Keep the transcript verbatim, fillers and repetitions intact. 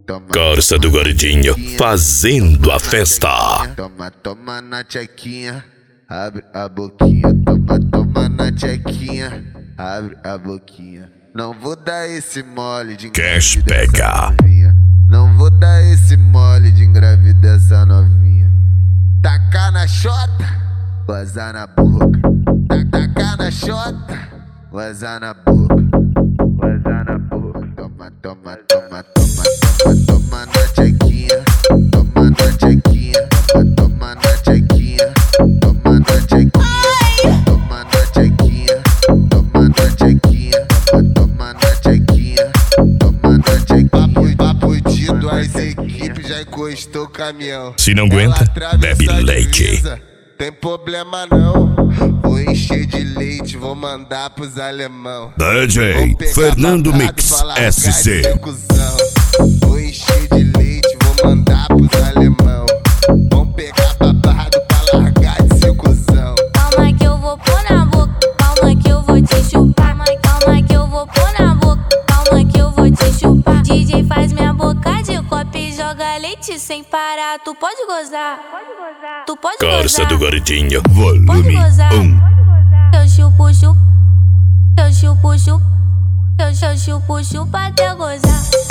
Corsa do Gordinho fazendo a festa. Toma, toma na tchequinha, abre a boquinha. Toma, toma na tchequinha, abre a boquinha. Não vou dar esse mole de Cash engravidar pega. essa novinha. Não vou dar esse mole de engravidar essa novinha. Tacar na xota, gozar na boca. Tacar na xota, gozar na boca. Gozar na boca. Toma, toma, toma, toma, toma, toma na tchequinha. Toma na tchequinha. Toma, toma na tchequinha. Toma na tchequinha. Toma na tchequinha. Toma na tchequinha. Toma na tchequinha. Toma na tchequinha. Papo, papo de duas equipes, já encostou o caminhão. Se não aguenta, bebe leite. Tem problema não, vou encher de leite, vou mandar pros alemão. D J Fernando Mix S C. Vou encher de leite, vou mandar pros alemão. Vão pegar babado pra largar de ser cuzão. Calma que eu vou pôr na boca, calma que eu vou te chupar. Calma que eu vou pôr na boca, calma que eu vou te chupar. D J faz minha boca de copo e joga leite sem parar. Tu pode gozar, tu pode gozar. Corsa do Gordinho, Pode volume gozar. um. Eu chupo, chupo, eu chupo, chupo, eu chupo, chupo até gozar.